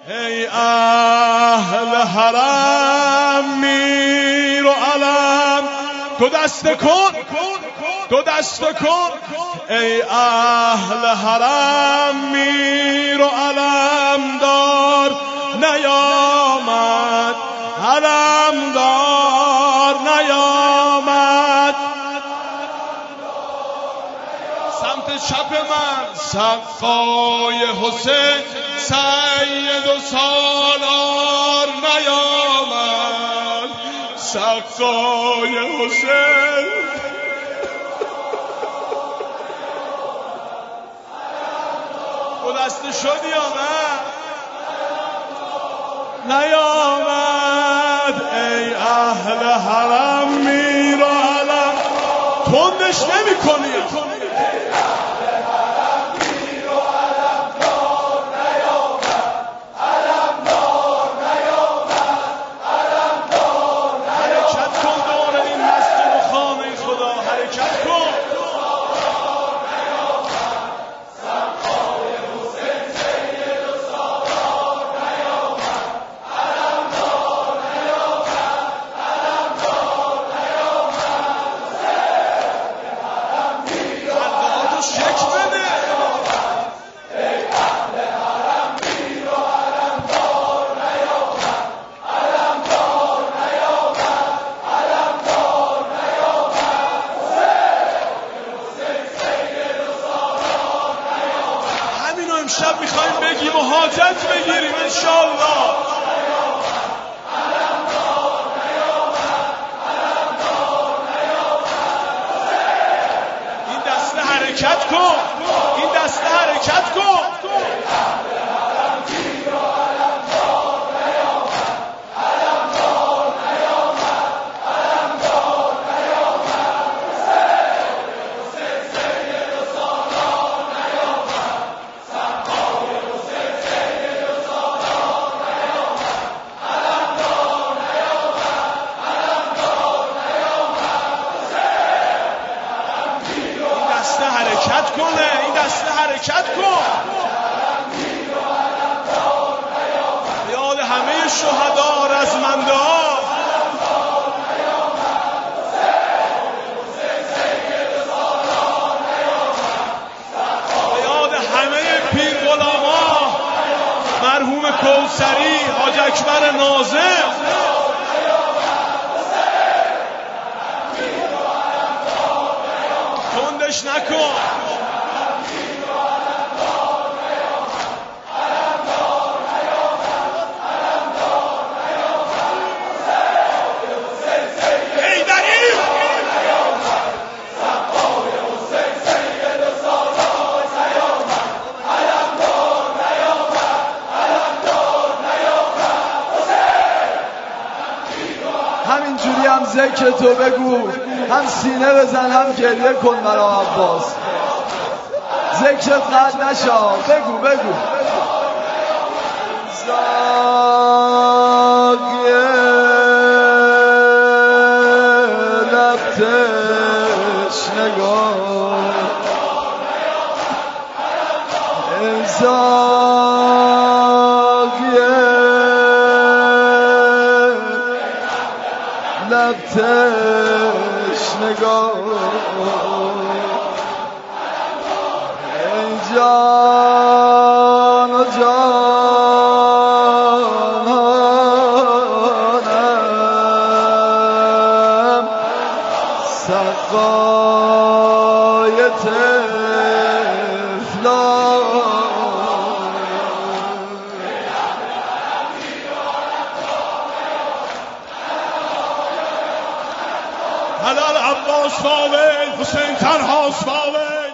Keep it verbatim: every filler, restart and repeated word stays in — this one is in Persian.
ای اهل حرم میر و علم، دو دست کن دو دست کن. ای اهل حرم میر و علم دار نیامد، علم دار نیامد. سمت چپ من سقای حسین سید و سالار نیامد، سقای حسین. دو دسته شدی یا نه؟ نیامد. ای اهل حرم میر و علم، تندش نمی کنی. امشب میخوایم بگیم و حاجت بگیریم انشالله. این دسته حرکت کن، این دسته حرکت کن. حرکت کنه، این دسته حرکت کن. یاد همه شهدا رزمنده ها. یاد همه پیر غلاما، مرحوم کوثری، حاج اکبر ناظم. تندش نکن. همینجوری هم ذکر تو بگو، هم سینه بزن هم گریه کن برا عباس. ذکرت قطع نشا، بگو بگو. زاگیه لبتش نگاه، زاگیه لبتش نگاه. ای جان و جانانم، سقای طفلان. حلال عباس فاول، حسین تنهاست فاول.